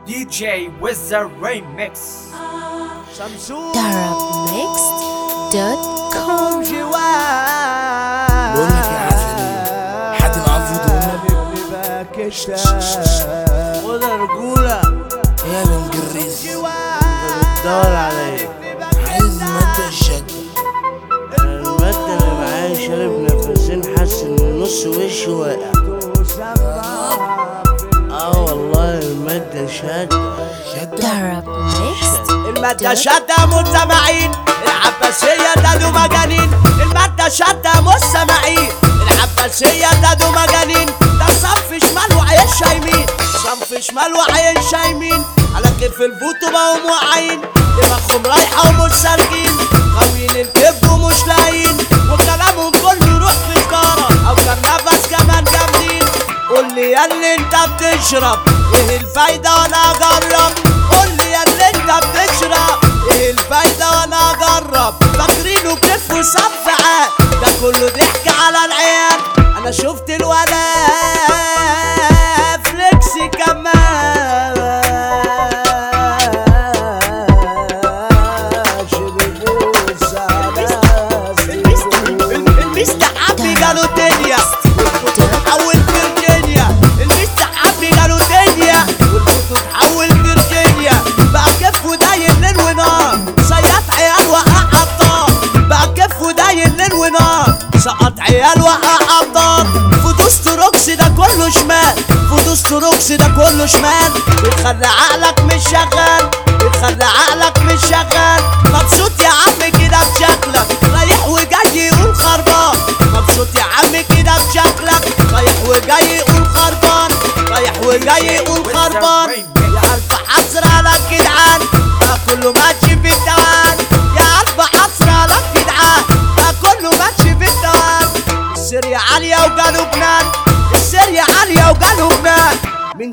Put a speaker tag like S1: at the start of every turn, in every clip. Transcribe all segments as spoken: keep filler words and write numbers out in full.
S1: دي جي with the remix.
S2: Tarab Mixed دوت كوم.
S3: بقول لك يا عسلية، حد معاه فودو؟
S4: خد رجولة
S3: يا بنجريز
S4: بتدور عليا.
S3: عايز مادة الشدة.
S4: المادة اللي معايا شارب نفسين، حاسس ان نص وشي واقع. اه والله المادة شدة
S3: شدة
S2: Tarab Mixed
S5: المادة شدة مستمعين، العباسية دادو مجانين. المادة شدة مستمعين، العباسية دادو مجانين. ده صنف شمال وعين شايمين، صنف شمال وعين شايمين. على كيف الفوتو بقوا موعين، دماغهم رايحة ومش سالكين. غاويين الكبد ومش لاقيين، وكلامهم كله يروح في سكارة أو كام نفس كمان جامدين. قولي يا اللي انت بتشرب ايه الفايدة وانا اجرب. قولي يا اللي انت بتشرب ايه الفايدة وانا اجرب. فاكرينه كتف وصف عاد، ده كله ضحك على العيال. انا شفت الولا فليكسي كمان المستحبي قالوا الدنيا تحول فيرجينيا. المستحبي قالوا الدنيا والفوتو تحول فيرجينيا. بقى كفه داين ليل ونار، صياد عيال وقع ابطال. بقى كفه داين ليل ونار، سقط عيال وقع ابطال. فودوس تروكس ده كله شمال، فودوس تروكس ده كله شمال. بتخلي عقلك مش شغال، بتخلي عقلك مش شغال. مبسوط يا عم كده بشكلك، رايح وجاي يقول خربان. مبسوط يا عم كده بشكلك، رايح وجاي يقول خربان، رايح وجاي يقول خربان. يا ألف حسرة على الجدعان، بقى كله ماشي في الدوام. يا ألف حسرة على الجدعان، بقى كله ماشي في الدوام. السرية عالية وجاله جنان، السرية عالية وجاله جنان. من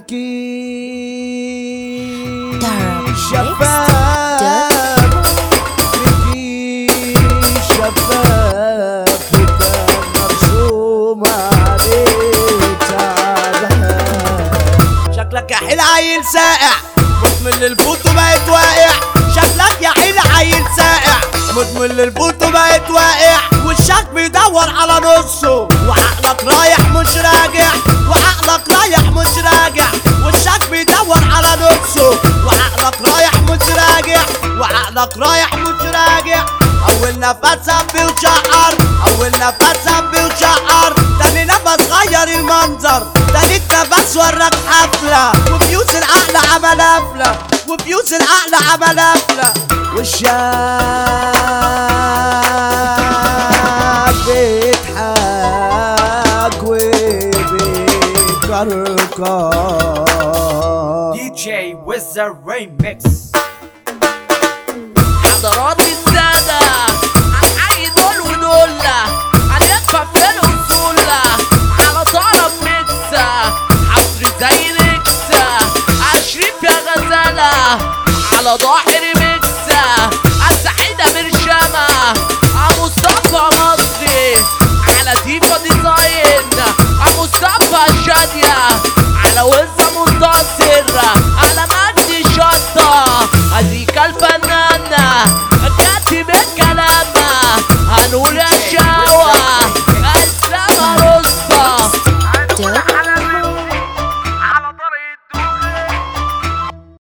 S5: كيس
S2: Tarab
S5: شفاف، من كيس شفاف وكان مرسوم عليه تعبان. شكلك يا حيل عيل ساقع، مدمن للفوتو بقيت واقع. شكلك يا حيل عيل ساقع، مدمن للفوتو بقيت واقع. وشك بيدور على نصه، وعقلك رايح مش راجع، وعقلك رايح مش راجع. وشك بيدور على نصه، وعقلك رايح مش راجع، وعقلك رايح مش راجع. أول نفس هبي وشعر، أول نفس هبي وشعر. تاني نفس غير المنظر، تالت نفس وراك حفلة. وفيوز العقل عمل قفلة، وفيوز العقل عمل قفلة. والشاب بيضحك وبيكركر.
S1: دي جي with the remix.
S6: حضرات السادة هنحيي دول ودول، هندفع في الأصول على طرب ميكسة. حصري زي نكسة عشرين يا غزالة، على ظاهر ميكسة. السعيدة برشامة مصطفى مصري، على ديفا ديزاين مصطفى شادية.